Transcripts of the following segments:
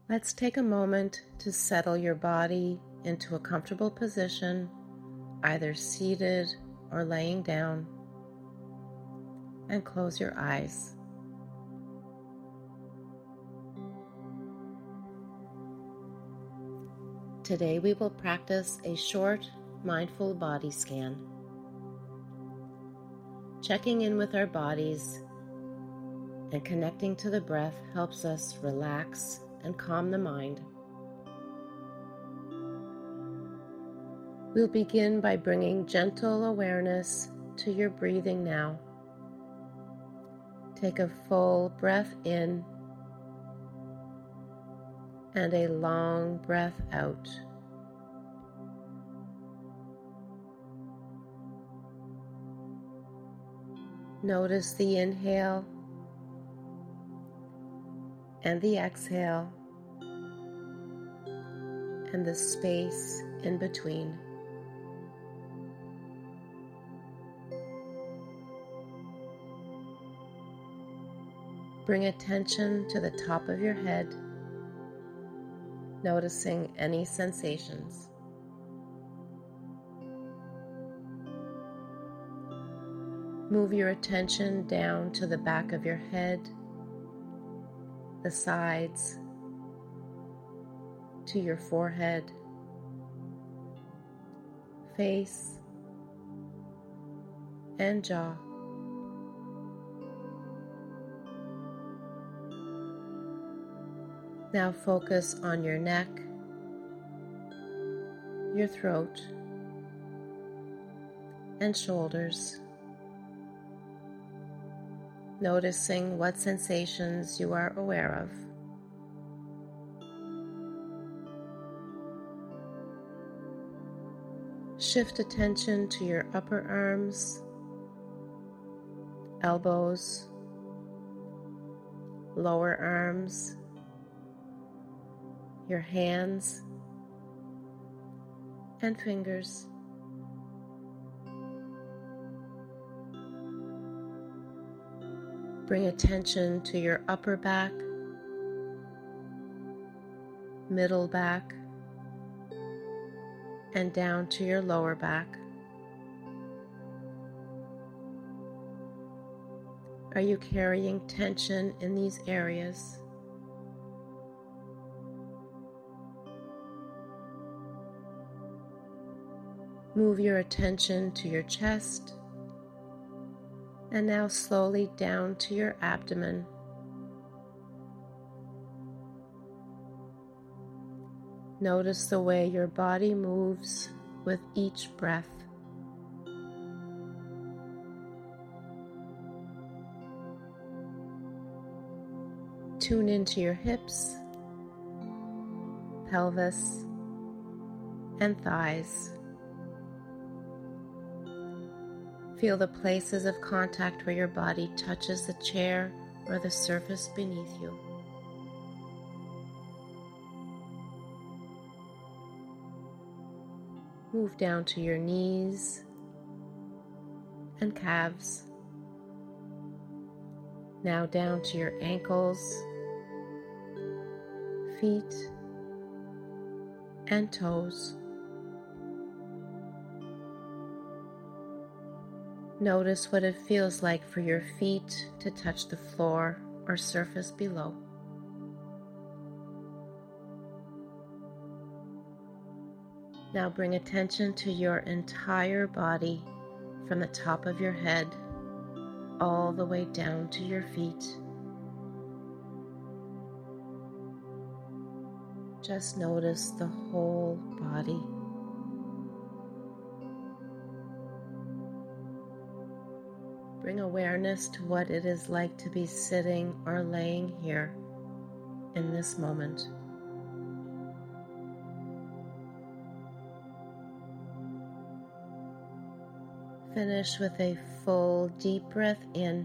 Let's take a moment to settle your body into a comfortable position, either seated or laying down, and close your eyes. Today we will practice a short, mindful body scan. Checking in with our bodies and connecting to the breath helps us relax and calm the mind. We'll begin by bringing gentle awareness to your breathing now. Take a full breath in and a long breath out. Notice the inhale and the exhale and the space in between. Bring attention to the top of your head, noticing any sensations. Move your attention down to the back of your head, the sides, to your forehead, face, and jaw. Now focus on your neck, your throat, and shoulders, noticing what sensations you are aware of. Shift attention to your upper arms, elbows, lower arms, your hands and fingers. Bring attention to your upper back, middle back, and down to your lower back. Are you carrying tension in these areas? Move your attention to your chest, and now slowly down to your abdomen. Notice the way your body moves with each breath. Tune into your hips, pelvis, and thighs. Feel the places of contact where your body touches the chair or the surface beneath you. Move down to your knees and calves. Now down to your ankles, feet, and toes. Notice what it feels like for your feet to touch the floor or surface below. Now bring attention to your entire body from the top of your head all the way down to your feet. Just notice the whole body. Bring awareness to what it is like to be sitting or laying here in this moment. Finish with a full deep breath in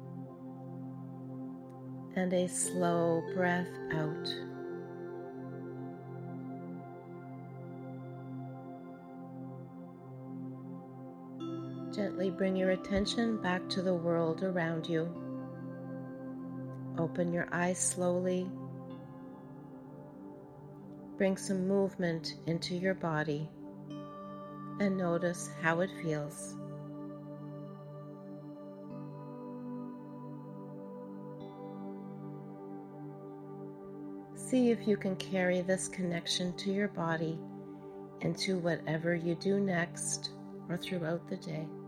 and a slow breath out. Gently bring your attention back to the world around you. Open your eyes slowly bring some movement into your body and notice how it feels. See if you can carry this connection to your body into whatever you do next or throughout the day.